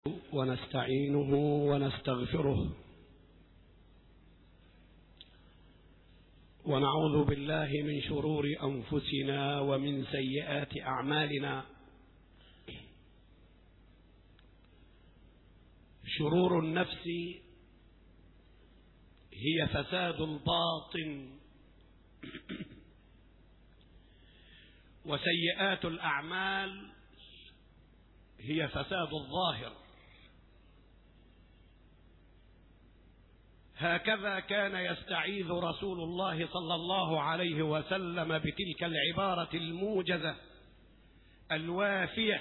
ونستعينه ونستغفره ونعوذ بالله من شرور أنفسنا ومن سيئات أعمالنا. شرور النفس هي فساد الباطن، وسيئات الأعمال هي فساد الظاهر. هكذا كان يستعيذ رسول الله صلى الله عليه وسلم بتلك العبارة الموجزة الوافية: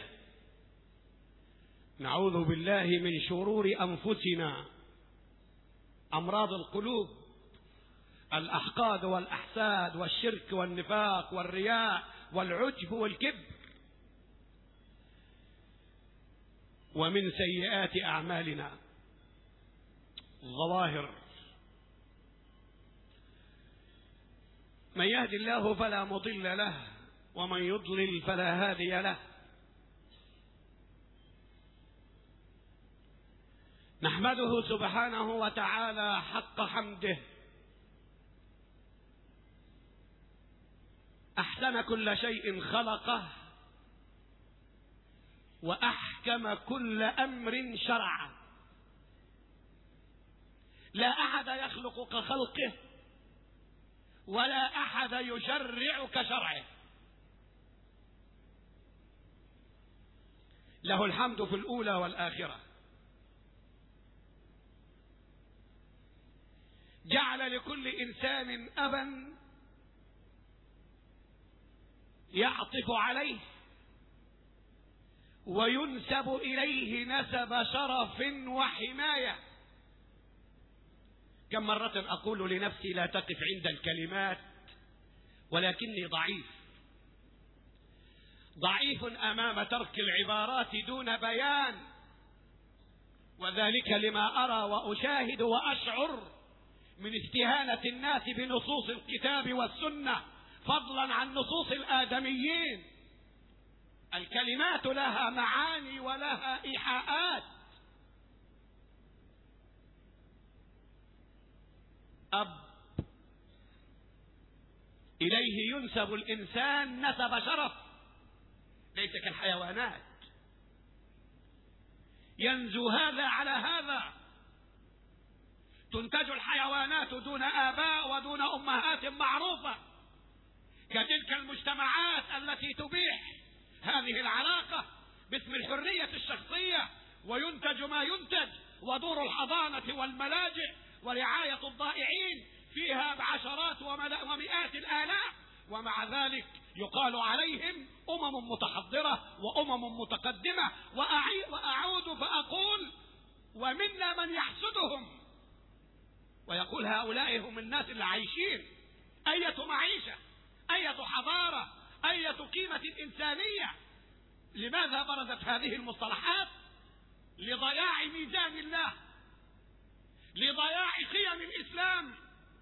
نعوذ بالله من شرور أنفسنا، أمراض القلوب، الأحقاد والأحساد والشرك والنفاق والرياء والعجب والكبر، ومن سيئات أعمالنا الظواهر. من يهد الله فلا مضل له، ومن يضلل فلا هادي له. نحمده سبحانه وتعالى حق حمده، أحسن كل شيء خلقه، وأحكم كل أمر شرعه. لا أحد يخلق كخلقه، ولا أحد يشرع كشرعه. له الحمد في الأولى والآخرة. جعل لكل إنسان أبا يعطف عليه وينسب إليه نسب شرف وحماية. كم مرة أقول لنفسي: لا تقف عند الكلمات، ولكني ضعيف أمام ترك العبارات دون بيان، وذلك لما أرى وأشاهد وأشعر من استهانة الناس بنصوص الكتاب والسنة، فضلا عن نصوص الآدميين. الكلمات لها معاني ولها إيحاءات. أب إليه ينسب الإنسان نسب شرف، ليس كالحيوانات ينزو هذا على هذا. تنتج الحيوانات دون آباء ودون أمهات معروفة، كتلك المجتمعات التي تبيح هذه العلاقة باسم الحرية الشخصية، وينتج ما ينتج، ودور الحضانة والملاجئ ورعاية الضائعين فيها بعشرات ومئات الآلاف، ومع ذلك يقال عليهم أمم متحضرة وأمم متقدمة. وأعود فأقول: ومنا من يحسدهم ويقول هؤلاء هم الناس اللي عايشين. أية معيشة، أية حضارة، أية قيمة إنسانية. لماذا برزت هذه المصطلحات؟ لضياع ميزان الله، لضياع قيم الإسلام.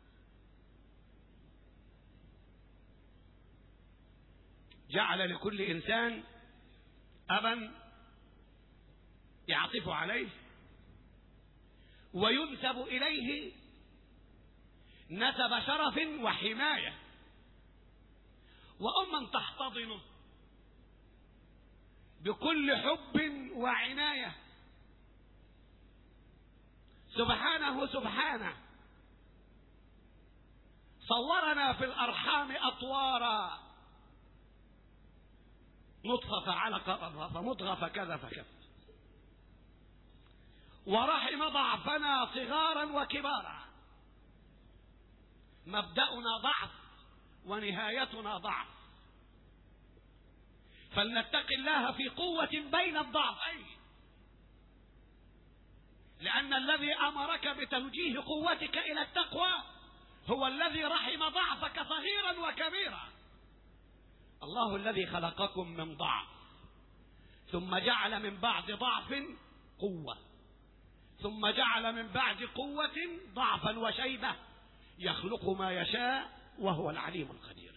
جعل لكل إنسان أبا يعطف عليه وينسب إليه نسب شرف وحماية، وأما تحتضنه بكل حب وعناية. سبحانه صورنا في الأرحام أطوارا، نطفة فعلقة فمضغة فكذا فكذا، ورحم ضعفنا صغارا وكبارا. مبدأنا ضعف ونهايتنا ضعف، فلنتق الله في قوة بين الضعفين، لأن الذي أمرك بتوجيه قوتك إلى التقوى هو الذي رحم ضعفك صغيرا وكبيرا. الله الذي خلقكم من ضعف، ثم جعل من بعد ضعف قوة، ثم جعل من بعد قوة ضعفا وشيبة، يخلق ما يشاء وهو العليم القدير.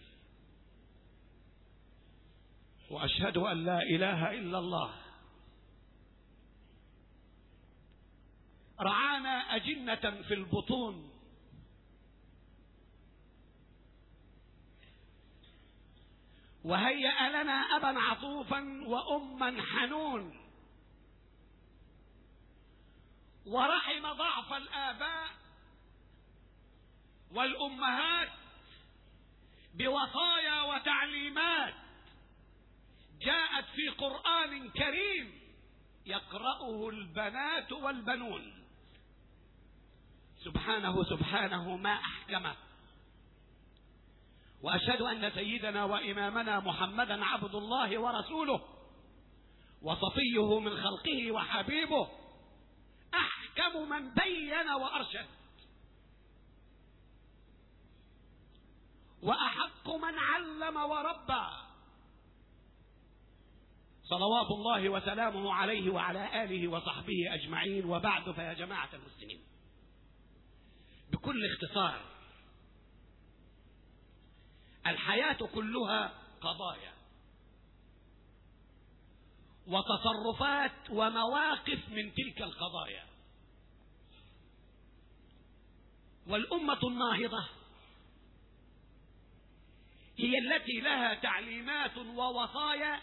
وأشهد أن لا إله إلا الله رعانا أجنة في البطون، وهيأ لنا أبا عطوفا وأما حنون، ورحم ضعف الآباء والأمهات بوصايا وتعليمات جاءت في قرآن كريم يقرأه البنات والبنون. سبحانه ما أحكمه. وأشهد أن سيدنا وإمامنا محمدا عبد الله ورسوله وصفيه من خلقه وحبيبه، أحكم من بين وأرشد، وأحق من علم وربى، صلوات الله وسلامه عليه وعلى آله وصحبه أجمعين. وبعد، فيا جماعة المسلمين، بكل اختصار، الحياة كلها قضايا وتصرفات ومواقف من تلك القضايا. والأمة الناهضة هي التي لها تعليمات ووصايا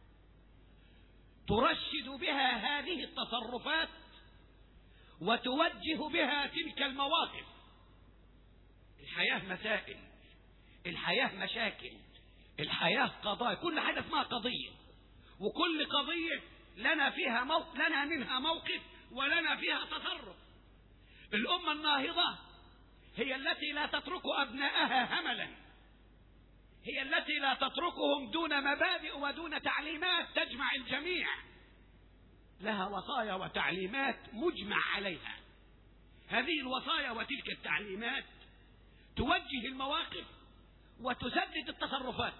ترشد بها هذه التصرفات وتوجه بها تلك المواقف. الحياة مسائل، الحياة مشاكل، الحياة قضايا، كل حاجة اسمها قضية، وكل قضية لنا منها موقف ولنا فيها تصرف. الأمة الناهضة هي التي لا تترك أبناءها هملا، هي التي لا تتركهم دون مبادئ ودون تعليمات تجمع الجميع، لها وصايا وتعليمات مجمع عليها. هذه الوصايا وتلك التعليمات توجه المواقف وتسدد التصرفات.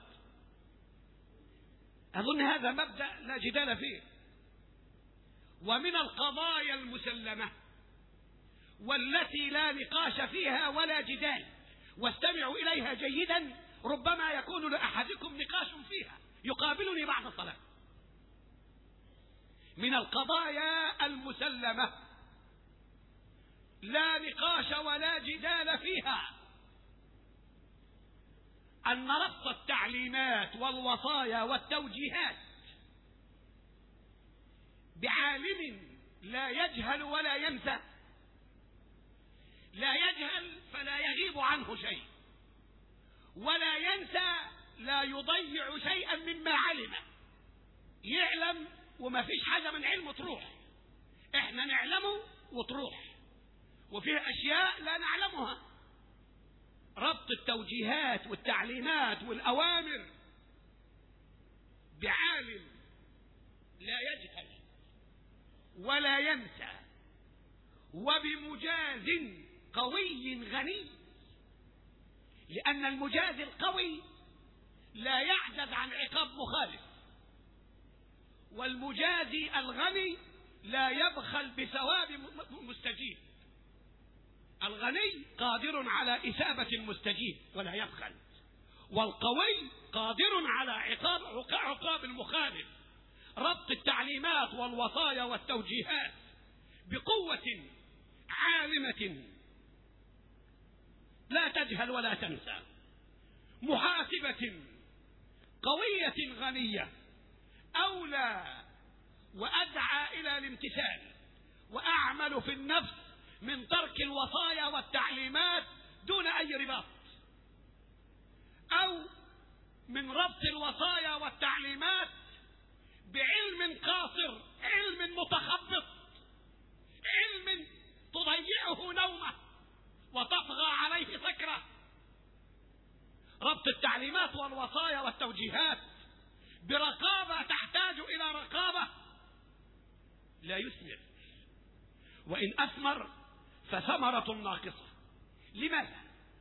أظن هذا مبدأ لا جدال فيه. ومن القضايا المسلمة والتي لا نقاش فيها ولا جدال، واستمعوا إليها جيدا، ربما يكون لأحدكم نقاش فيها يقابلني بعد الصلاة. من القضايا المسلمة لا نقاش ولا جدال فيها أن ربط التعليمات والوصايا والتوجيهات بعالم لا يجهل ولا ينسى، لا يجهل فلا يغيب عنه شيء، ولا ينسى لا يضيع شيئا مما علم. يعلم وما فيش حاجة من علمه تروح، احنا نعلمه وتروح، وفيه أشياء لا نعلمها. ربط التوجيهات والتعليمات والأوامر بعالم لا يجهل ولا ينسى، وبمجاز قوي غني، لأن المجاز القوي لا يعجز عن عقاب مخالف، والمجازي الغني لا يبخل بثواب مستجيب. الغني قادر على إثابة المستجيب ولا يبخل، والقوي قادر على عقاب المخالف. ربط التعليمات والوصايا والتوجيهات بقوة عالمة لا تجهل ولا تنسى، محاسبة قوية غنية، أولى وأدعى إلى الامتثال وأعمل في النفس من ترك الوصايا والتعليمات دون أي رباط، أو من ربط الوصايا والتعليمات بعلم قاصر، علم متخبط، علم تضيعه نومه وتطغى عليه سكره. ربط التعليمات والوصايا والتوجيهات برقابة تحتاج إلى رقابة لا يثمر، وإن أثمر فثمرة ناقصة. لماذا؟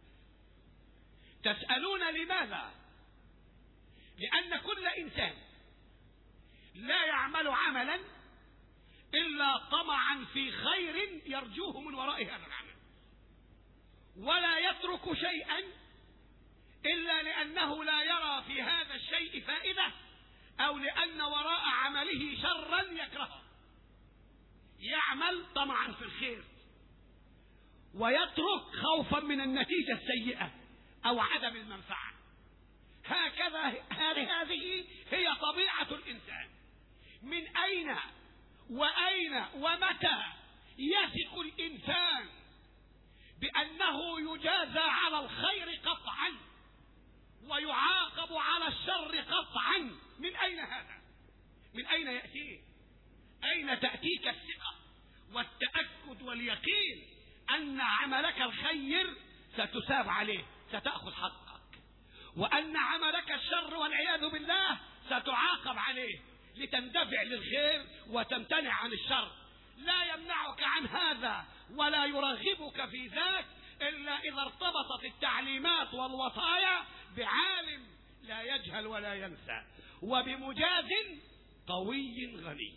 تسألون لماذا؟ لأن كل إنسان لا يعمل عملا إلا طمعا في خير يرجوه من وراء هذا العمل، ولا يترك شيئا إلا لأنه لا يرى في هذا الشيء فائدة، أو لأن وراء عمله شرا يكرهه. يعمل طمعا في الخير ويترك خوفا من النتيجة السيئة أو عدم المنفعة. هكذا هذه هي طبيعة الإنسان. من أين وأين ومتى يثق الإنسان بأنه يجازى على الخير قطعا ويعاقب على الشر قطعا؟ من أين هذا؟ من أين يأتيه؟ أين تأتيك الثقة والتأكد واليقين أن عملك الخير ستثاب عليه، ستأخذ حقك، وأن عملك الشر والعياذ بالله ستعاقب عليه لتندفع للخير وتمتنع عن الشر؟ لا يمنعك عن هذا ولا يرغبك في ذاك إلا إذا ارتبطت التعليمات والوصايا بعالم لا يجهل ولا ينسى وبمجاز قوي غني.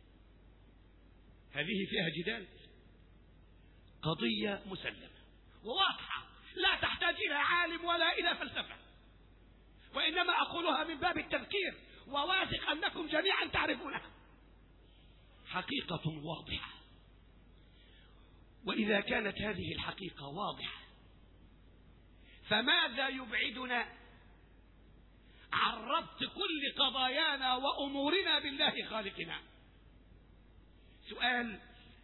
هذه فيها جدال، قضية مسلمة وواضحة لا تحتاج إلى عالم ولا إلى فلسفة، وإنما أقولها من باب التذكير وواثق أنكم جميعا تعرفونها. حقيقة واضحة. وإذا كانت هذه الحقيقة واضحة فماذا يبعدنا عن ربط كل قضايانا وأمورنا بالله خالقنا؟ سؤال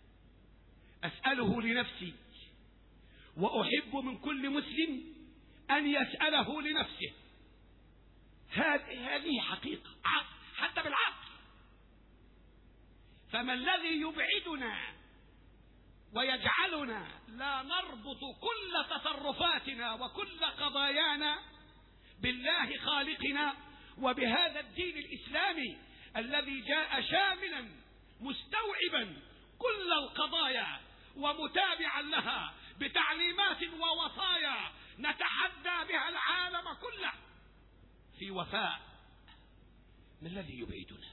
أسأله لنفسي وأحب من كل مسلم أن يسأله لنفسه. هذه حقيقة حتى بالعقل. فما الذي يبعدنا ويجعلنا لا نربط كل تصرفاتنا وكل قضايانا بالله خالقنا وبهذا الدين الإسلامي الذي جاء شاملا مستوعبا كل القضايا ومتابعا لها بتعليمات ووصايا نتحدى بها العالم كله في وفاء؟ ما الذي يبعدنا؟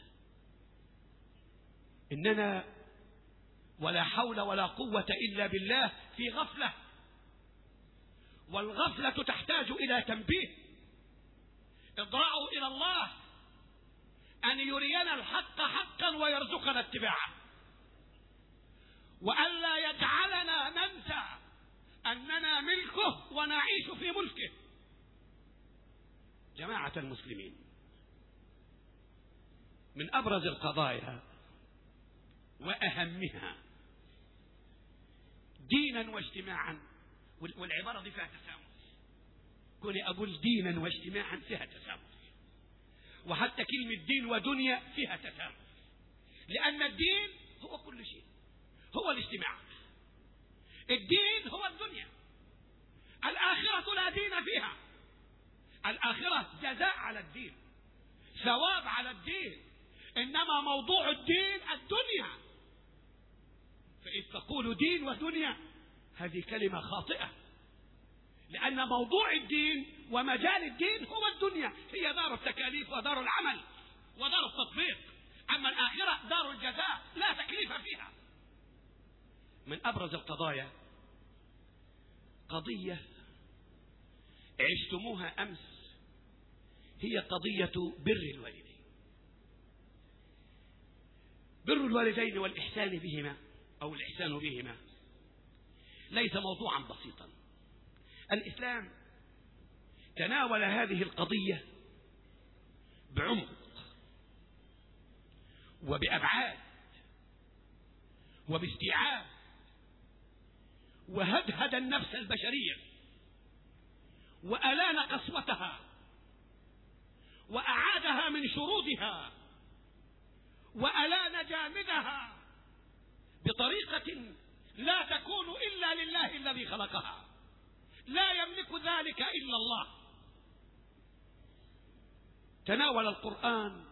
إننا ولا حول ولا قوة إلا بالله في غفلة، والغفلة تحتاج إلى تنبيه. اضرعوا إلى الله أن يرينا الحق حقا ويرزقنا اتباعه، وألا يجعلنا ننسى أننا ملكه ونعيش في ملكه. جماعة المسلمين، من أبرز القضايا وأهمها دينا واجتماعا، والعبارة دي فيها تسامح، كوني أقول دينا واجتماعا فيها تسامح، وحتى كلمة دين ودنيا فيها تسامح، لأن الدين هو كل شيء، هو الاجتماع. الدين هو الدنيا، الآخرة لا دين فيها، الآخرة جزاء على الدين، ثواب على الدين، إنما موضوع الدين الدنيا. فإذ تقول دين ودنيا هذه كلمة خاطئة، لأن موضوع الدين ومجال الدين هو الدنيا، هي دار التكاليف ودار العمل ودار التطبيق، أما الآخرة دار الجزاء لا تكليف فيها. من أبرز القضايا قضية عشتموها أمس، هي قضية بر الوالدين. بر الوالدين والإحسان بهما أو الإحسان بهما ليس موضوعا بسيطا. الإسلام تناول هذه القضية بعمق وبأبعاد وباستيعاب، وهدهد النفس البشرية وألان قسوتها وأعادها من شرودها وألان جامدها بطريقة لا تكون إلا لله الذي خلقها، لا يملك ذلك إلا الله. تناول القرآن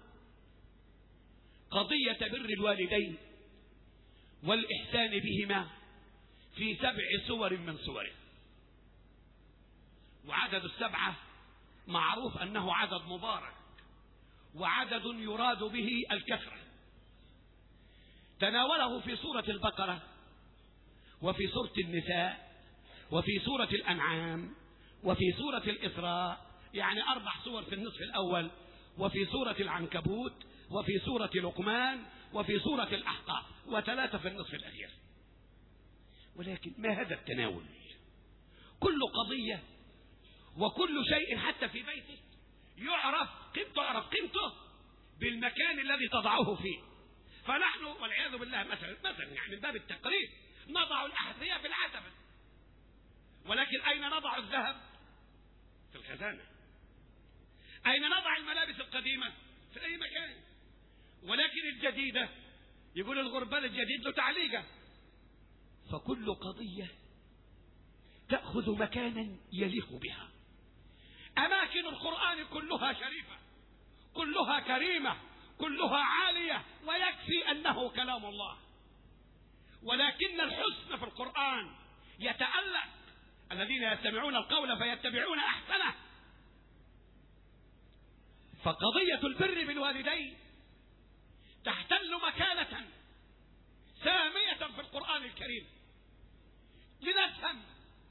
قضية بر الوالدين والإحسان بهما في 7 سور من سوره، وعدد ال7 معروف أنه عدد مبارك وعدد يراد به الكثرة. تناوله في سورة البقرة وفي سورة النساء وفي سورة الأنعام وفي سورة الإسراء، يعني 4 سور في النصف الأول، وفي سورة العنكبوت وفي سورة لقمان وفي سورة الأحقاف، وثلاثة في النصف الأخير. ولكن ما هذا التناول؟ كل قضية وكل شيء حتى في بيتك يعرف قيمته بالمكان الذي تضعه فيه. فنحن والعياذ بالله مثلا يعني من باب التقريب نضع الأحذية في العتبة، ولكن أين نضع الذهب؟ في الخزانة. أين نضع الملابس القديمة؟ في أي مكان. ولكن الجديدة يقول الغربال الجديد له تعليقة. فكل قضية تأخذ مكانا يليق بها. أماكن القرآن كلها شريفة، كلها كريمة، كلها عالية، ويكفي أنه كلام الله. ولكن الحسن في القرآن يتألق الذين يستمعون القول فيتبعون أحسنه. فقضية البر بالوالدين تحتل مكانة سامية في القرآن الكريم. لنفهم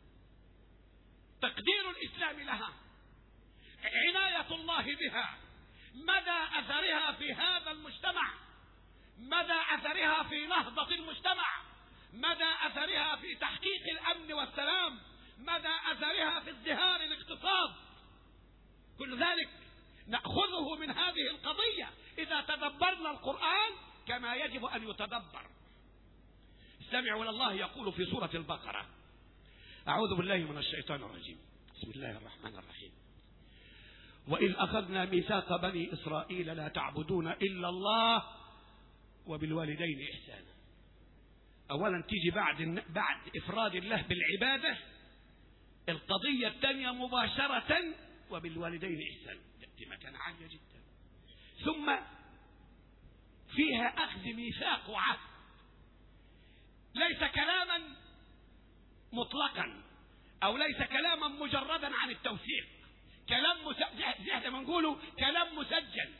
تقدير الإسلام لها، عناية الله بها، مدى أثرها في هذا المجتمع، مدى أثرها في نهضة المجتمع، مدى أثرها في تحقيق الأمن والسلام، مدى أثرها في ازدهار الاقتصاد. كل ذلك نأخذه من هذه القضية إذا تدبرنا القرآن كما يجب أن يتدبر. استمعوا إلى الله يقول في سورة البقرة: أعوذ بالله من الشيطان الرجيم، بسم الله الرحمن الرحيم: وإذ أخذنا ميثاق بني إسرائيل لا تعبدون إلا الله وبالوالدين إحسانا. أولا تيجي بعد إفراد الله بالعبادة القضية الثانية مباشرة وبالوالدين إحسانا، تأتي مكان عالية جدا. ثم فيها أخذ ميثاق وعهد، ليس كلاما مطلقا أو ليس كلاما مجردا عن التوثيق، كلام زي ما نقوله كلام مسجل،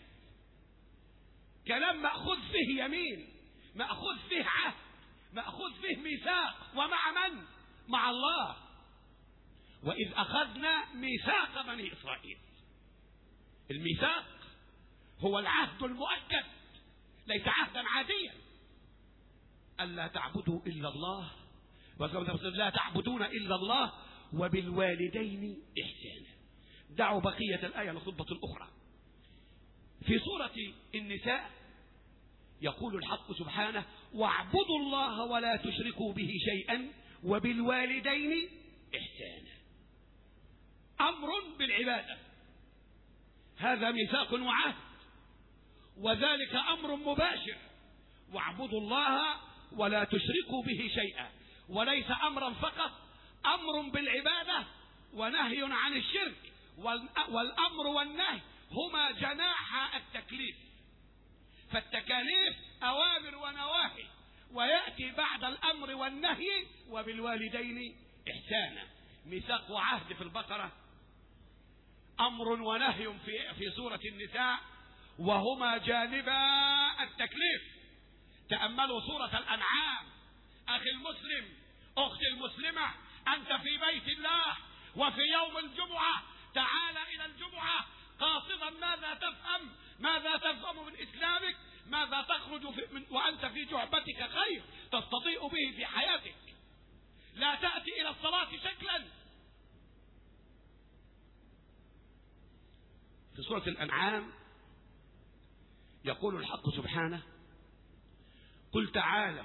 كلام مأخوذ فيه يمين، مأخوذ فيه عهد، مأخوذ فيه ميثاق. ومع من؟ مع الله. وإذ أخذنا ميثاق بني إسرائيل. الميثاق هو العهد المؤكد، ليس عهدا عاديا. ألا تعبدوا إلا الله، لا تعبدون إلا الله وبالوالدين إحسانا. دعوا بقية الآية لخطبة أخرى. في سورة النساء يقول الحق سبحانه: واعبدوا الله ولا تشركوا به شيئا وبالوالدين إحسانا. أمر بالعبادة، هذا ميثاق وعهد، وذلك أمر مباشر: واعبدوا الله ولا تشركوا به شيئا. وليس أمرا فقط، أمر بالعبادة ونهي عن الشرك. والأمر والنهي هما جناح التكليف، فالتكاليف أوامر ونواهي، ويأتي بعد الأمر والنهي وبالوالدين إحسانا. ميثاق وعهد في البقرة، أمر ونهي في سورة النساء، وهما جانبا التكليف. تأملوا سورة الأنعام: أخي المسلم، أختي المسلمة، أنت في بيت الله وفي يوم الجمعة، تعال إلى الجمعة قاصدا ماذا تفهم من إسلامك، ماذا تخرج وأنت في جعبتك خير تستضيء به في حياتك. لا تأتي إلى الصلاة شكلا. في سورة الأنعام يقول الحق سبحانه: قل تعالوا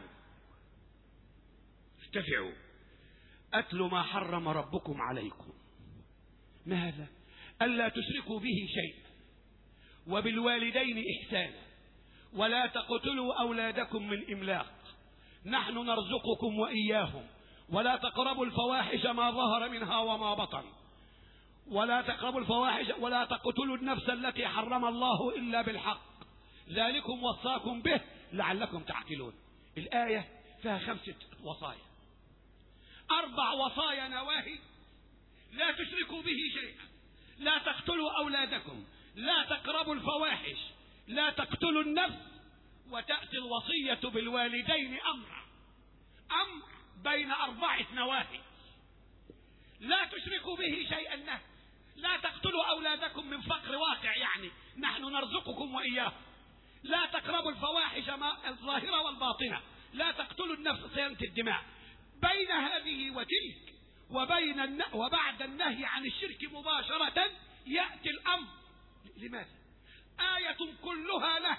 اشتفعوا أتل ما حرم ربكم عليكم. ما هذا؟ ألا تشركوا به شيئا وبالوالدين إحسانا ولا تقتلوا أولادكم من إملاق نحن نرزقكم وإياهم ولا تقربوا الفواحش ما ظهر منها وما بطن ولا تقربوا الفواحش ولا تقتلوا النفس التي حرم الله إلا بالحق ذلكم وصاكم به لعلكم تعقلون. الآية فيها 5 وصايا، 4 وصايا نواهي: لا تشركوا به شيئا، لا تقتلوا أولادكم، لا تقربوا الفواحش، لا تقتلوا النفس. وتأتي الوصية بالوالدين أمر بين 4 نواهي. لا تشركوا به شيئا، نهي. لا تقتلوا أولادكم من فقر واقع، يعني نحن نرزقكم وإياهم. لا تقربوا الفواحش الظاهرة والباطنة، لا تقتلوا النفس صيانة الدماء. بين هذه وتلك وبعد النهي عن الشرك مباشرة يأتي الأمر. لماذا؟ آية كلها نهي،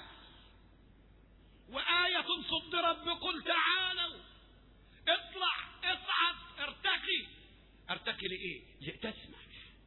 وآية صدرت بقل تعالوا اطلع اصعد ارتقي لإيه؟ لتسمع،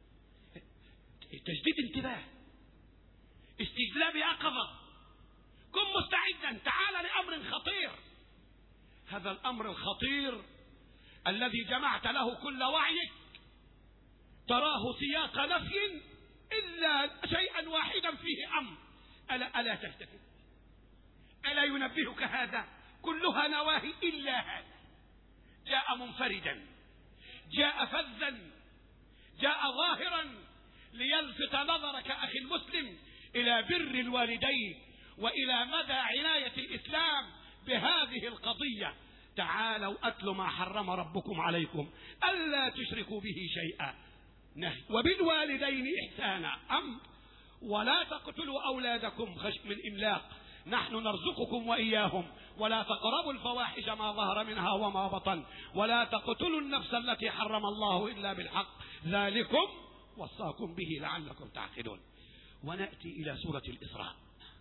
تجديد انتباه، استجلاب يقظة، كن مستعدا، تعال لأمر خطير. هذا الأمر الخطير الذي جمعت له كل وعيك تراه سياق نفي إلا شيئا واحدا فيه أمر. ألا تلتفت؟ ألا ينبهك هذا؟ كلها نواهي إلا هذا. جاء منفردا، جاء فذا، جاء ظاهرا ليلفت نظرك أخي المسلم إلى بر الوالدين وإلى مدى عناية الإسلام بهذه القضية. تعالوا أتل ما حرم ربكم عليكم ألا تشركوا به شيئا، نهي، وبالوالدين إحسانا أمر، ولا تقتلوا أولادكم خشية من إملاق، نحن نرزقكم وإياهم، ولا تقربوا الفواحش ما ظهر منها وما بطن، ولا تقتلوا النفس التي حرم الله إلا بالحق، ذلكم وصاكم به لعلكم تعقلون. ونأتي إلى سورة الإسراء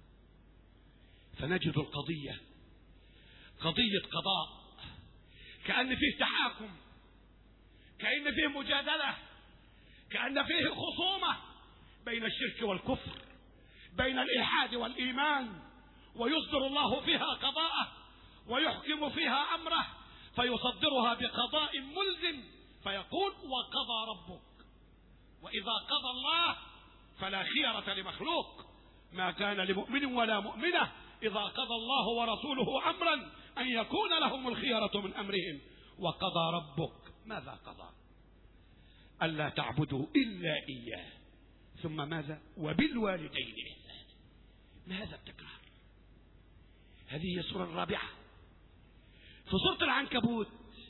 فنجد القضية قضية قضاء، كأن فيه تحاكم، كأن فيه مجادلة، كأن فيه خصومة بين الشرك والكفر، بين الإلحاد والإيمان، ويصدر الله فيها قضاءه ويحكم فيها أمره، فيصدرها بقضاء ملزم فيقول وقضى ربك. وإذا قضى الله فلا خيرة لمخلوق، ما كان لمؤمن ولا مؤمنة إذا قضى الله ورسوله أمرا أن يكون لهم الخيرة من أمرهم. وقضى ربك، ماذا قضى؟ ألا تعبدوا إلا إياه، ثم ماذا؟ وبالوالدين إحسانا. ما هذا التكرار؟ هذه هي السورة الرابعة. في سورة العنكبوت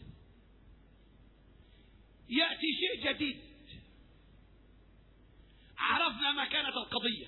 يأتي شيء جديد. عرفنا ما كانت القضية،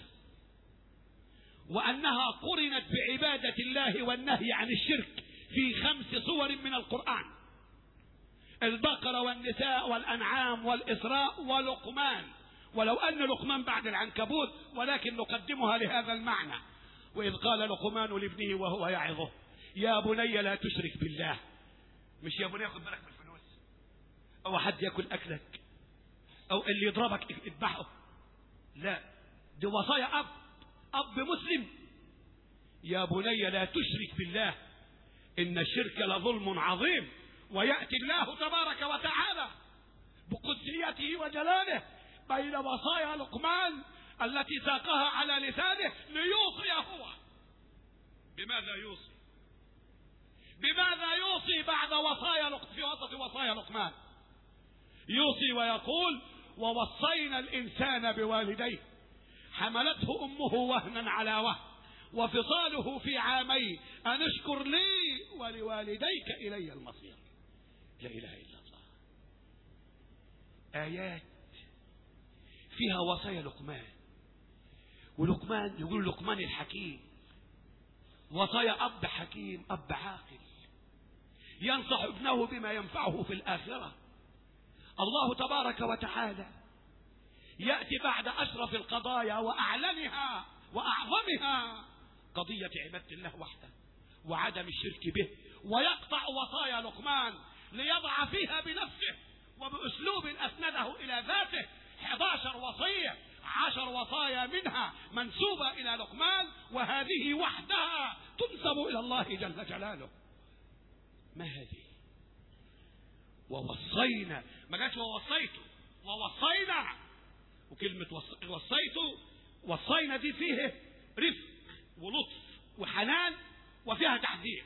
وأنها قرنت بعبادة الله والنهي عن الشرك في 5 سور من القرآن: البقرة والنساء والأنعام والإسراء ولقمان، ولو أن لقمان بعد العنكبوت ولكن نقدمها لهذا المعنى. وإذ قال لقمان لابنه وهو يعظه يا بني لا تشرك بالله. مش يا بني خد بالك من الفلوس، أو حد يأكل أكلك، أو اللي يضربك اذبحه، لا، دي وصايا أب مسلم. يا بني لا تشرك بالله إن الشرك لظلم عظيم. ويأتي الله تبارك وتعالى بقدسيته وجلاله بين وصايا لقمان التي ساقها على لسانه ليوصي هو. بماذا يوصي؟ بماذا يوصي بعد وصايا في وسط وصايا لقمان؟ يوصي ويقول ووصينا الإنسان بوالديه حملته أمه وهنا على وهن وفصاله في 2 عام أن اشكر لي ولوالديك إلي المصير. لا إله إلا الله. آيات فيها وصايا لقمان، ولقمان يقول لقمان الحكيم، وصايا أب حكيم، أب عاقل ينصح ابنه بما ينفعه في الآخرة. الله تبارك وتعالى يأتي بعد أشرف القضايا وأعلنها وأعظمها قضية عبادة الله وحده وعدم الشرك به، ويقطع وصايا لقمان ليضع فيها بنفسه وبأسلوب أسنده إلى ذاته 11 وصية، 10 وصايا منها منسوبة إلى لقمان، وهذه وحدها تنسب إلى الله جل جلاله. ما هذه؟ ووصينا، ما جاش ووصيته، ووصينا. وكلمة وصينا دي فيه رفق ولطف وحنان وفيها تحذير.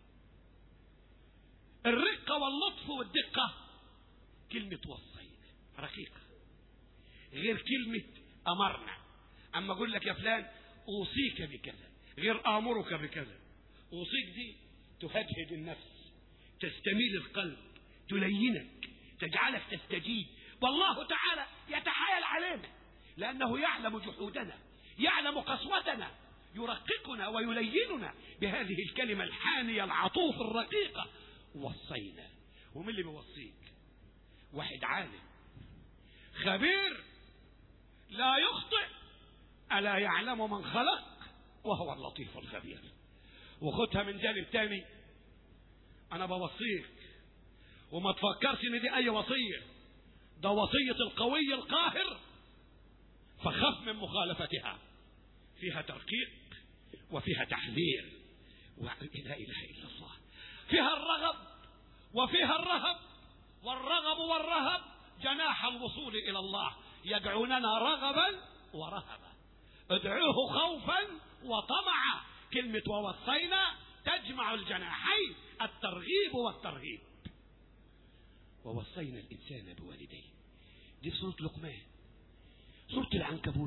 الرقة واللطف والدقة كلمة وصينا رقيقة، غير كلمة أمرنا. أما أقول لك يا فلان أوصيك بكذا غير آمرك بكذا. أوصيك دي تهدهد النفس، تستميل القلب، تلينك، تجعلك تستجيب. والله تعالى يتحايل علينا لأنه يعلم جحودنا، يعلم قسوتنا، يرققنا ويليننا بهذه الكلمة الحانية العطوف الرقيقة: وصينا. ومن اللي بيوصيك؟ واحد عالم خبير لا يخطئ: ألا يعلم من خلق وهو اللطيف الخبير. وخدها من جانب تاني: أنا بوصيك وما تفكرش إن دي أي وصية، ده وصية القوي القاهر، فخف من مخالفتها. فيها ترقيق وفيها تحذير لا إله إلا الله. فيها الرغب وفيها الرهب، والرغب والرهب جناح الوصول إلى الله، يدعوننا رغبا ورهبا. ادعوه خوفا وطمعا. كلمة ووصينا تجمع الجناحين، الترغيب والترهيب. ووصينا الإنسان بوالديه، دي في سورة لقمان. سورة العنكبوت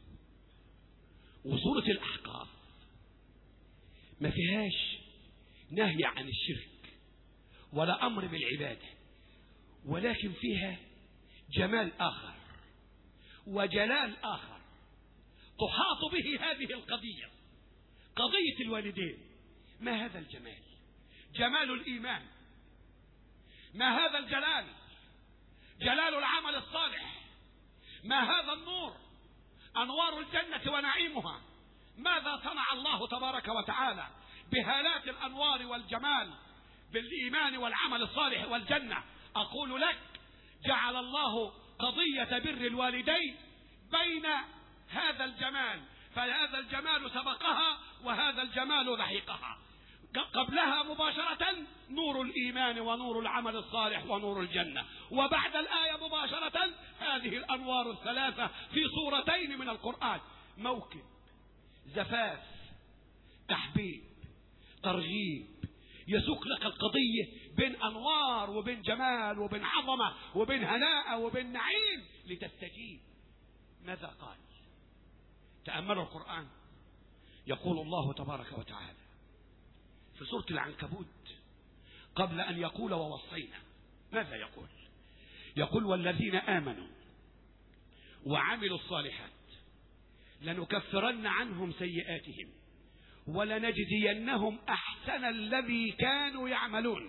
وسورة الأحقاف ما فيهاش نهي عن الشرك ولا أمر بالعبادة، ولكن فيها جمال آخر وجلال آخر تحاط به هذه القضية، قضية الوالدين. ما هذا الجمال؟ جمال الإيمان. ما هذا الجلال؟ جلال العمل الصالح. ما هذا النور؟ أنوار الجنة ونعيمها. ماذا صنع الله تبارك وتعالى بهالات الأنوار والجمال بالإيمان والعمل الصالح والجنة؟ أقول لك: جعل الله قضية بر الوالدين بين هذا الجمال، فهذا الجمال سبقها وهذا الجمال لحقها. قبلها مباشرة نور الإيمان ونور العمل الصالح ونور الجنة، وبعد الآية مباشرة هذه الأنوار الثلاثة في سورتين من القرآن: موكب، زفاف، تحبيب، ترغيب. يسوق لك القضية بين أنوار وبين جمال وبين عظمة وبين هناء وبين نعيم لتستجيب. ماذا قال؟ تأملوا القرآن. يقول الله تبارك وتعالى في سورة العنكبوت قبل أن يقول ووصينا ماذا يقول؟ يقول: والذين آمنوا وعملوا الصالحات لنكفرن عنهم سيئاتهم ولنجزينهم أحسن الذي كانوا يعملون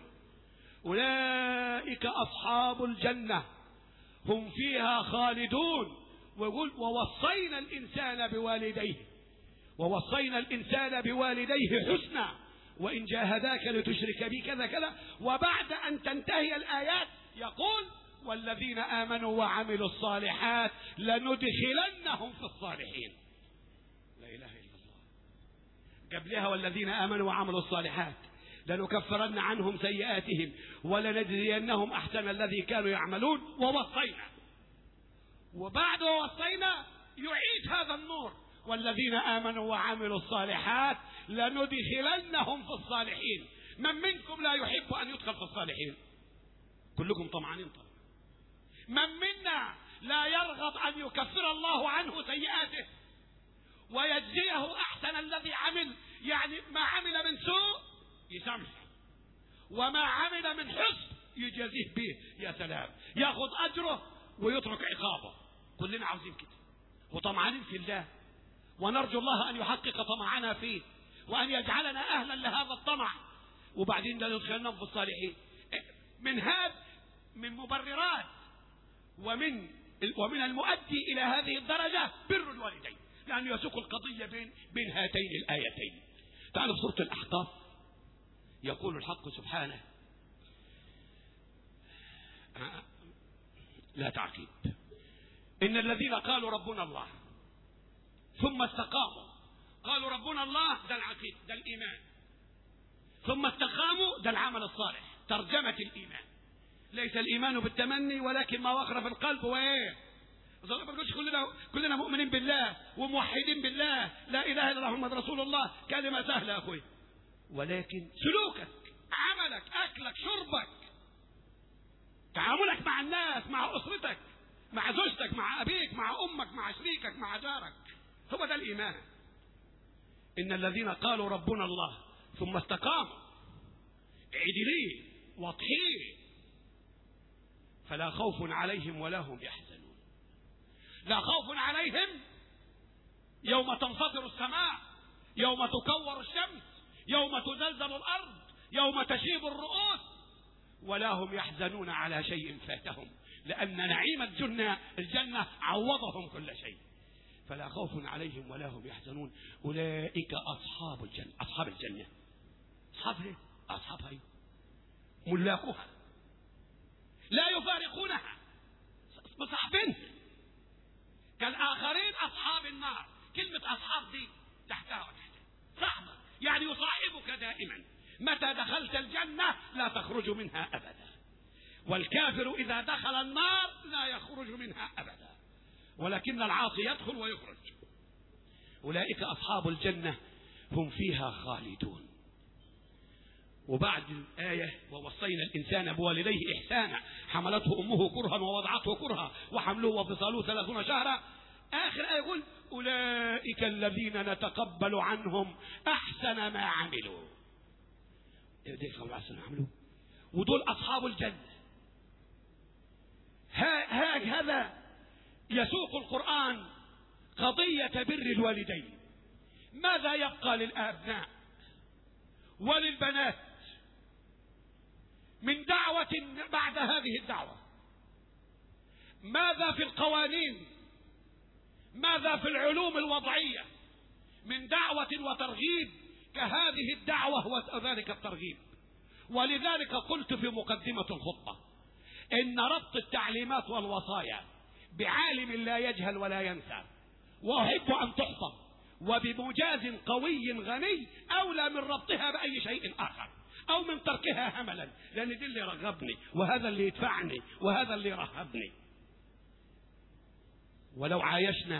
أولئك أصحاب الجنة هم فيها خالدون. ويقول: ووصينا الإنسان بوالديه حسنا وإن جاهداك لتشرك بي كذا كذا. وبعد أن تنتهي الآيات يقول: والذين آمنوا وعملوا الصالحات لندخلنهم في الصالحين. لا إله إلا الله. قبلها: والذين آمنوا وعملوا الصالحات لنكفرن عنهم سيئاتهم ولنجزينهم أحسن الذي كانوا يعملون. ووصينا. وبعد ووصينا يعيد هذا النور: والذين آمنوا وعملوا الصالحات لندخلنهم في الصالحين. من منكم لا يحب أن يدخل في الصالحين؟ كلكم طمعانين طبعا. من منا لا يرغب أن يكفر الله عنه سيئاته ويجزيه أحسن الذي عمل؟ يعني ما عمل من سوء يسامحه، وما عمل من حسن يجازيه به. يا سلام، ياخذ أجره ويترك عقابه. كلنا عاوزين كده وطمعانين في الله، ونرجو الله أن يحقق طمعنا فيه وأن يجعلنا أهلا لهذا الطمع. وبعدين ندخلنهم في الصالحين. من مبررات ومن المؤدي إلى هذه الدرجة بر الوالدين، لأنه يسوق القضية بين هاتين الآيتين. تعالوا في سورة الأحقاف يقول الحق سبحانه: لا تعقيب، إن الذين قالوا ربنا الله ثم استقاموا، قالوا ربنا الله، ده العقيد، ده الإيمان، ثم استقاموا، ده العمل الصالح. ترجمة الإيمان: ليس الإيمان بالتمني ولكن ما وقر في القلب. وإيه؟ ما بنقولش كلنا مؤمنين بالله وموحدين بالله، لا إله إلا الله محمد رسول الله، كلمة سهلة يا أخوي، ولكن سلوكك، عملك، أكلك، شربك، تعاملك مع الناس، مع أسرتك، مع زوجتك، مع أبيك، مع أمك، مع شريكك، مع جارك، هو ده الإيمان. إن الذين قالوا ربنا الله ثم استقاموا، عدلين واضحين، فلا خوف عليهم ولا هم يحزنون. لا خوف عليهم يوم تنفطر السماء، يوم تكور الشمس، يوم تزلزل الأرض، يوم تشيب الرؤوس، ولا هم يحزنون على شيء فاتهم، لأن نعيم الجنة عوضهم كل شيء، فلا خوف عليهم ولا هم يحزنون. أولئك أصحاب الجنة. أصحاب الجنة أصحابها، أصحابها ملاكها لا يفارقونها، مصاحبينها. كالآخرين أصحاب النار، كلمة أصحاب دي تحتها وتحتها، صحبة يعني يصاحبك دائما، متى دخلت الجنة لا تخرج منها أبدا، والكافر إذا دخل النار لا يخرج منها أبدا، ولكن العاصي يدخل ويخرج. أولئك أصحاب الجنة هم فيها خالدون. وبعد الآية ووصينا الإنسان بوالديه إحسانا حملته أمه كرها ووضعته كرها وحمله وفصاله 30 شهرا، آخر آية يقول أولئك الذين نتقبل عنهم أحسن ما عملوا. ودول أصحاب الجنة. هذا يسوق القرآن قضية بر الوالدين. ماذا يبقى للأبناء وللبنات من دعوة بعد هذه الدعوة؟ ماذا في القوانين؟ ماذا في العلوم الوضعية من دعوة وترغيب كهذه الدعوة وذلك الترغيب؟ ولذلك قلت في مقدمة الخطبة إن ربط التعليمات والوصايا بعالم لا يجهل ولا ينسى وأحب أن تحفظ وبمجاز قوي غني أولى من ربطها بأي شيء آخر أو من تركها هملا، لأن دي اللي رغبني وهذا اللي يدفعني وهذا اللي رهبني. ولو عايشنا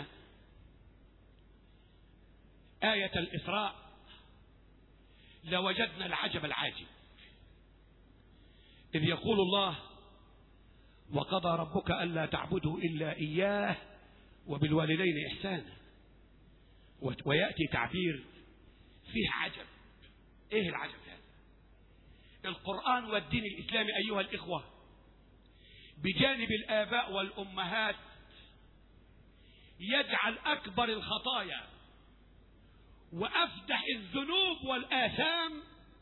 آية الإسراء لوجدنا العجب العاجب، إذ يقول الله وقضى ربك ألا تعبدوا إلا إياه وبالوالدين إحسانا، ويأتي تعبير فيه عجب. إيه العجب هذا؟ القرآن والدين الإسلامي أيها الإخوة بجانب الآباء والأمهات يجعل أكبر الخطايا وأفدح الذنوب والآثام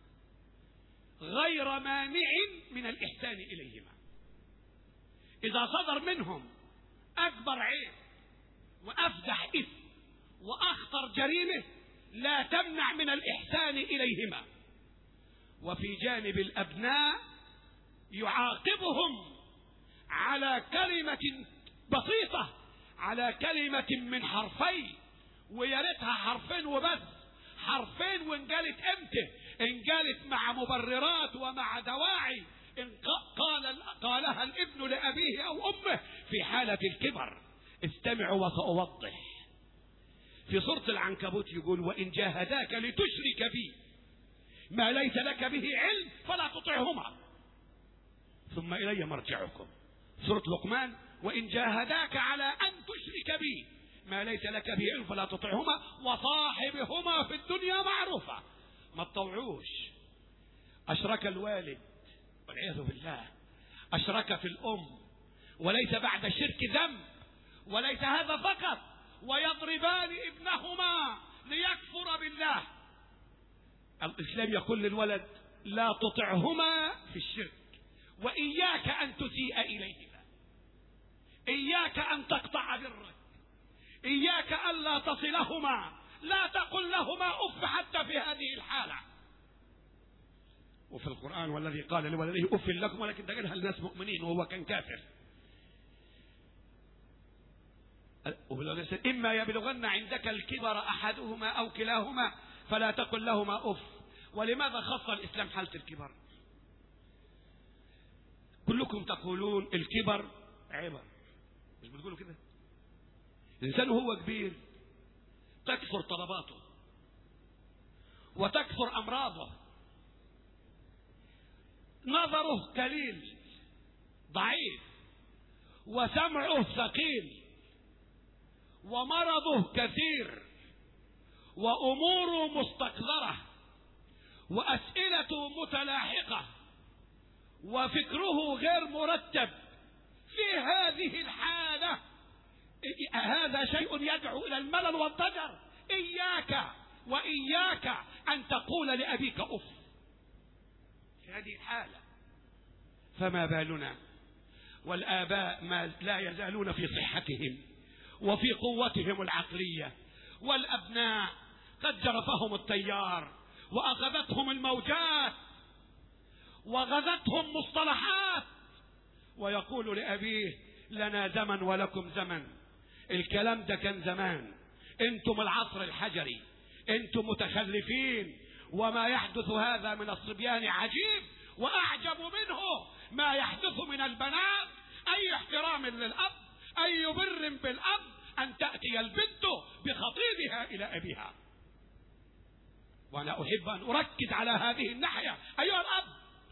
غير مانع من الإحسان إليهما. إذا صدر منهم أكبر عيب وأفدح إثم وأخطر جريمة لا تمنع من الإحسان إليهما. وفي جانب الأبناء يعاقبهم على كلمة بسيطة، على كلمة من حرفين، وياريتها حرفين وبس، حرفين وإن قالت امتى، إن قالت مع مبررات ومع دواعي، إن قالها الابن لأبيه أو أمه في حالة الكبر. استمعوا وسأوضح. في سورة العنكبوت يقول وإن جاهداك لتشرك بي ما ليس لك به علم فلا تطعهما ثم إلي مرجعكم. سورة لقمان وإن جاهداك على أن تشرك بي ما ليس لك به علم فلا تطعهما وصاحبهما في الدنيا معروفة. ما تطوعوش. أشرك الوالد والعياذ بالله، أشرك في الأم، وليس بعد الشرك ذنب، وليس هذا فقط، ويضربان ابنهما ليكفر بالله. الإسلام يقول للولد لا تطعهما في الشرك، وإياك أن تسيء إليهما، إياك أن تقطع برك، إياك أن لا تصلهما، لا تقل لهما أف حتى في هذه الحالة. وفي القرآن والذي قال لولده أف لكم، ولكن تجدها الناس مؤمنين وهو كان كافر. إما يبلغن عندك الكبر أحدهما أو كلاهما فلا تقل لهما أف. ولماذا خص الإسلام حالة الكبر؟ كلكم تقولون الكبر عبر، مش بتقولوا كده؟ الإنسان وهو كبير تكثر طلباته وتكثر أمراضه، نظره قليل ضعيف، وسمعه ثقيل، ومرضه كثير، وأموره مستقذرة، وأسئلته متلاحقة، وفكره غير مرتب. في هذه الحالة هذا شيء يدعو إلى الملل والضجر. إياك وإياك أن تقول لأبيك أف. في هذه الحالة فما بالنا والآباء ما لا يزالون في صحتهم وفي قوتهم العقلية، والأبناء قد جرفهم التيار وأخذتهم الموجات وغزتهم مصطلحات، ويقول لأبيه لنا زمن ولكم زمن. الكلام ده كان زمان، انتم العصر الحجري، انتم متخلفين. وما يحدث هذا من الصبيان عجيب، وأعجب منه ما يحدث من البنات. أي احترام للأب، أي بر بالأب أن تأتي البنت بخطيبها إلى أبيها. وأنا أحب أن أركز على هذه الناحية. أيها الأب،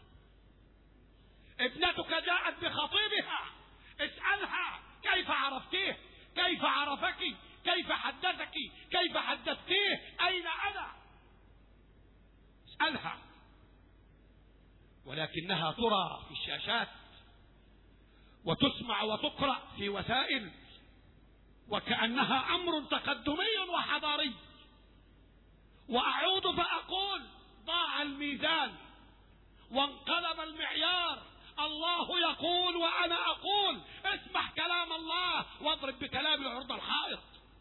ابنتك جاءت بخطيبها، اسألها كيف عرفتيه، كيف عرفك، كيف حدثك، كيف حدثتيه، أين أنا؟ اسألها. ولكنها ترى في الشاشات وتسمع وتقرأ في وسائل وكأنها أمر تقدمي وحضاري. وأعود فأقول ضاع الميزان وانقلب المعيار. الله يقول وأنا أقول، اسمع كلام الله واضرب بكلامي عرض الحائط.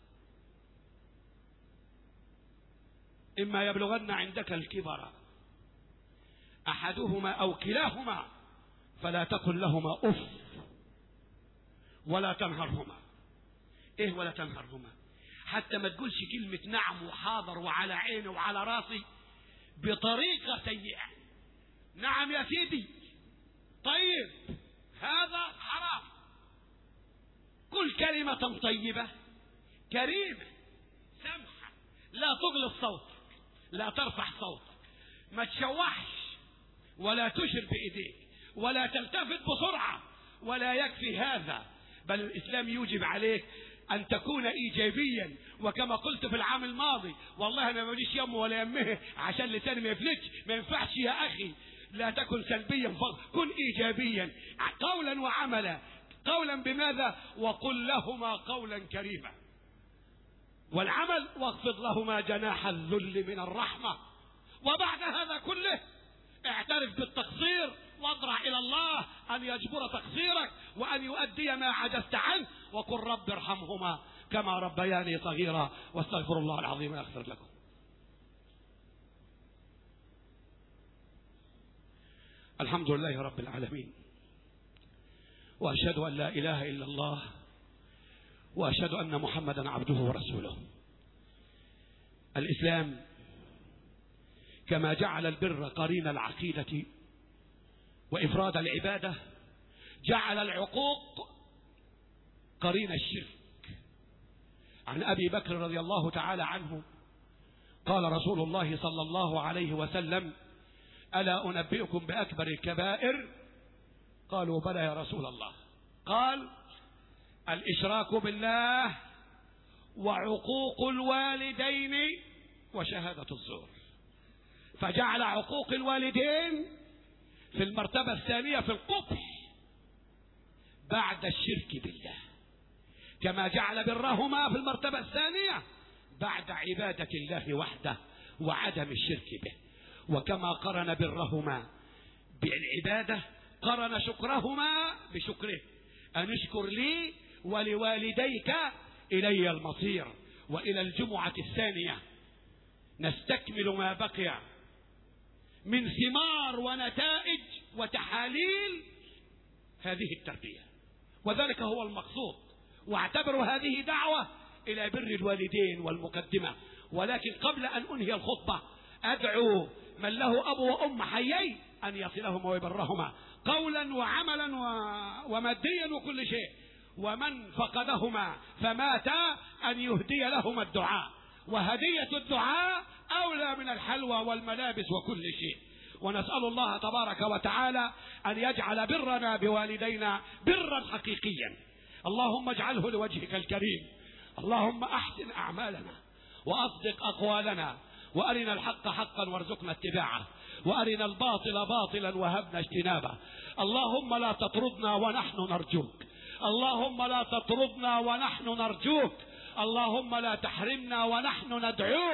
إما يبلغن عندك الكبر أحدهما أو كلاهما فلا تقل لهما أف ولا تنهرهما. إيه ولا تنهرهما؟ حتى ما تقولش كلمة نعم وحاضر وعلى عيني وعلى راسي بطريقة سيئة. نعم يا سيدي، طيب هذا حرام. قل كلمة طيبة كريمة سمحة، لا تغلظ صوتك، لا ترفع صوتك، ما تشوحش ولا تشر بإيديك ولا تلتفت بسرعة. ولا يكفي هذا، بل الإسلام يوجب عليك أن تكون إيجابيا. وكما قلت في العام الماضي، والله أنا ماليش يمه ولا يمه عشان لساني ما يفلتش. ما ينفعش يا أخي، لا تكن سلبيا فقط، كن إيجابيا قولا وعملا. قولا بماذا؟ وقل لهما قولا كريما. والعمل واخفض لهما جناح الذل من الرحمة. وبعد هذا كله اعترف بالتقصير واضرع إلى الله أن يجبر تقصيرك وأن يؤدي ما عجزت عنه. وقل رب ارحمهما كما ربياني صغيرا، واستغفر الله العظيم يغفر لكم. الحمد لله رب العالمين، وأشهد أن لا إله إلا الله، وأشهد أن محمدا عبده ورسوله. الإسلام كما جعل البر قرين العقيدة وإفراد العبادة، جعل العقوق قرين الشرك. عن أبي بكر رضي الله تعالى عنه قال رسول الله صلى الله عليه وسلم: ألا أنبئكم بأكبر الكبائر؟ قالوا: بلى يا رسول الله. قال: الإشراك بالله وعقوق الوالدين وشهادة الزور. فجعل عقوق الوالدين في المرتبة الثانية في القبح بعد الشرك بالله، كما جعل برهما في المرتبة الثانية بعد عبادة الله وحده وعدم الشرك به. وكما قرن برهما بالعبادة قرن شكرهما بشكره، أن اشكر لي ولوالديك إلي المصير. وإلى الجمعة الثانية نستكمل ما بقي من ثمار ونتائج وتحاليل هذه التربية، وذلك هو المقصود. واعتبروا هذه دعوة إلى بر الوالدين والمقدمة. ولكن قبل أن أنهي الخطبة أدعو من له أب وأم حيين أن يصلهما ويبرهما قولا وعملا وماديا وكل شيء، ومن فقدهما فمات أن يهدي لهما الدعاء. وهدية الدعاء أولى من الحلوى والملابس وكل شيء. ونسأل الله تبارك وتعالى أن يجعل برنا بوالدينا برا حقيقيا. اللهم اجعله لوجهك الكريم. اللهم أحسن أعمالنا وأصدق أقوالنا، وأرنا الحق حقا وارزقنا اتباعه، وأرنا الباطل باطلا وهبنا اجتنابه. اللهم لا تطردنا ونحن نرجوك، اللهم لا تطردنا ونحن نرجوك، اللهم لا تحرمنا ونحن ندعوك،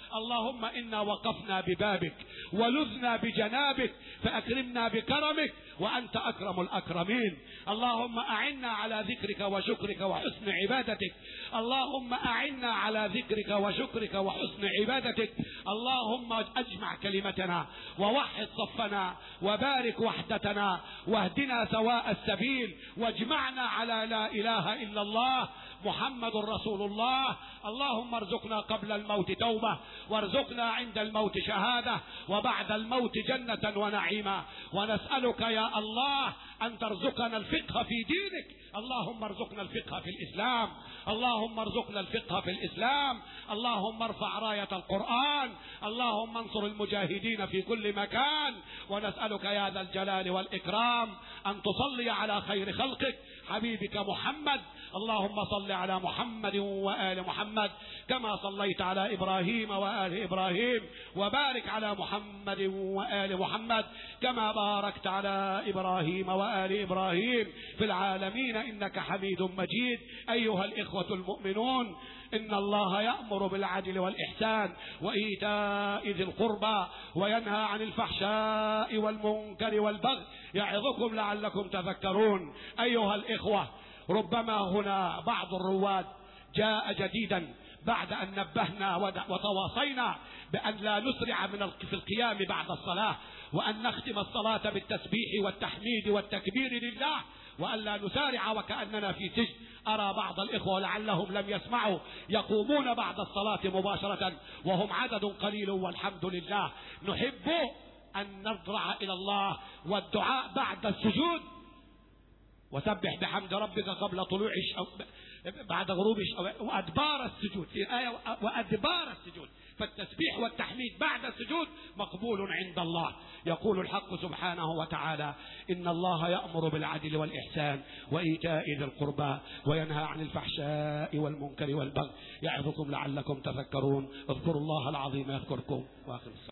اللهم إنا وقفنا ببابك ولذنا بجنابك فأكرمنا بكرمك وأنت أكرم الأكرمين. اللهم أعنا على ذكرك وشكرك وحسن عبادتك. اللهم أعنا على ذكرك وشكرك وحسن عبادتك. اللهم أجمع كلمتنا ووحد صفنا وبارك وحدتنا واهدنا سواء السبيل واجمعنا على لا إله إلا الله محمد رسول الله. اللهم ارزقنا قبل الموت توبة وارزقنا عند الموت شهادة وبعد الموت جنة ونعيما. ونسألك يا الله أن ترزقنا الفقه في دينك. اللهم ارزقنا الفقه في الإسلام. اللهم ارزقنا الفقه في الإسلام. اللهم ارفع راية القرآن. اللهم انصر المجاهدين في كل مكان. ونسألك يا ذا الجلال والإكرام أن تصلي على خير خلقك حبيبك محمد. اللهم صل على محمد وآل محمد كما صليت على إبراهيم وآل إبراهيم وبارك على محمد وآل محمد كما باركت على إبراهيم وآل إبراهيم في العالمين إنك حميد مجيد. أيها الإخوة المؤمنون، إن الله يأمر بالعدل والإحسان وإيتاء ذي القربى وينهى عن الفحشاء والمنكر والبغي يعظكم لعلكم تذكرون. أيها الإخوة، ربما هنا بعض الرواد جاء جديدا بعد أن نبهنا وتواصينا بأن لا نسرع في القيام بعد الصلاة وأن نختم الصلاة بالتسبيح والتحميد والتكبير لله وأن لا نسارع وكأننا في سجن. أرى بعض الإخوة لعلهم لم يسمعوا يقومون بعد الصلاة مباشرة وهم عدد قليل والحمد لله. نحب أن نضرع إلى الله والدعاء بعد السجود. وسبح بحمد ربك قبل طلوع بعد غروب وأدبار السجود في آية وأدبار السجود. فالتسبيح والتحميد بعد السجود مقبول عند الله. يقول الحق سبحانه وتعالى: إن الله يأمر بالعدل والإحسان وإيتاء ذي القربى وينهى عن الفحشاء والمنكر والبغي يعظكم لعلكم تذكرون. اذكروا الله العظيم يذكركم. وآخر